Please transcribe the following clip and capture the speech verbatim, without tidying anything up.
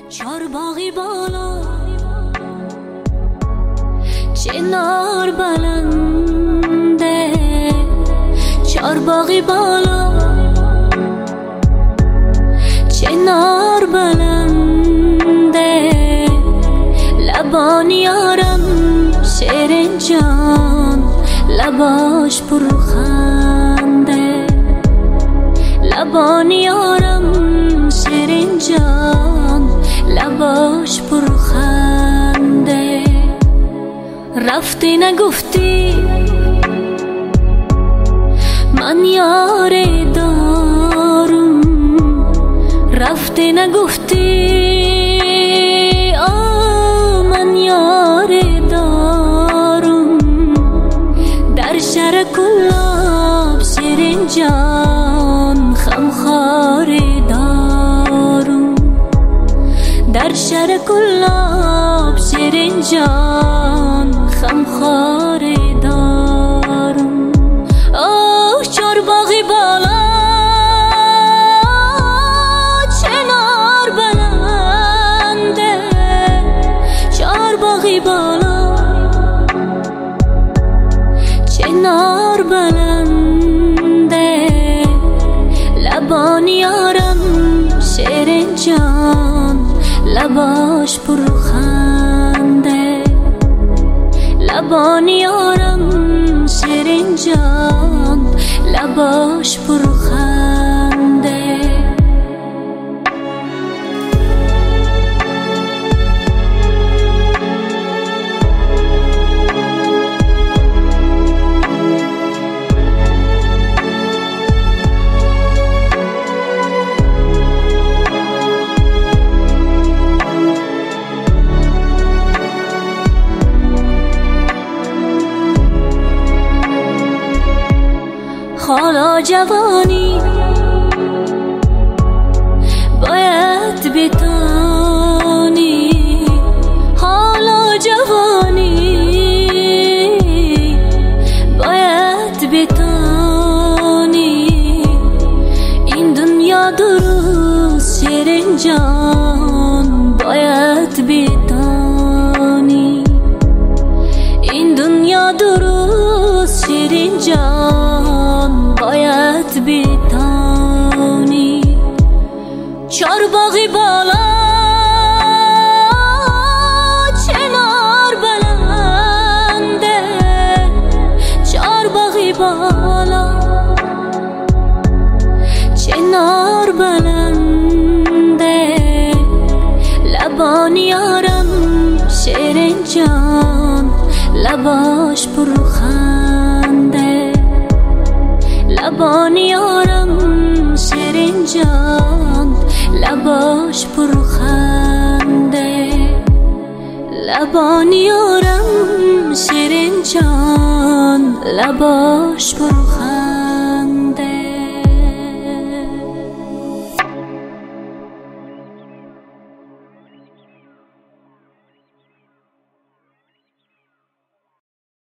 چارباغی بالا چنار بلنده، چارباغی بالا چنار بلنده، لبان یارم شیرین جان لباش پرخنده، لبان یارم شیرین جان لباش پرخنده. رفتی نگفتی من یار دارم، رفتی نگفتی آه من یار دارم، در شهر کلاب شیرین جان خمخار دارم، در شهر کلاب شیرین جان خمخار دارم. آه چارباغی بالا چنار بلنده، چارباغی بالا چنار بلنده، لبان یارم شیرین جان لباش پرخنده، لبان یارم شیرین جان لباش پرخنده. حالا جوانی باید بتانی، حالا جوانی باید بتانی، این دنیا درست شیرین جان باید بتانی، این دنیا درست شیرین جان باید بتانی. چارباغی بالا چنار بلنده، چارباغی بالا چنار بلنده، لبان یارم شیرین جان لباش پرخنده، لبان یارم شیرین جان لباش پرخنده، لبان یارم شیرین جان لباش پرخنده.